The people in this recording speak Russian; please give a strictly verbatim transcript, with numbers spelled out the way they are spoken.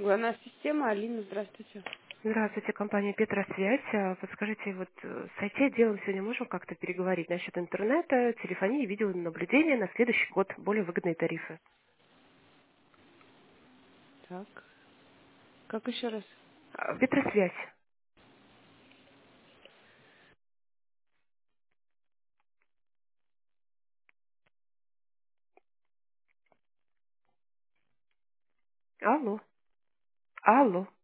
Главная система, Алина, здравствуйте. Здравствуйте, компания Петросвязь. А, Подскажите, вот э, с ай ти-отделом сегодня можем как-то переговорить насчет интернета, телефонии, видеонаблюдения на следующий год, более выгодные тарифы? Так, как еще раз? А, Петросвязь. Алло. Алло.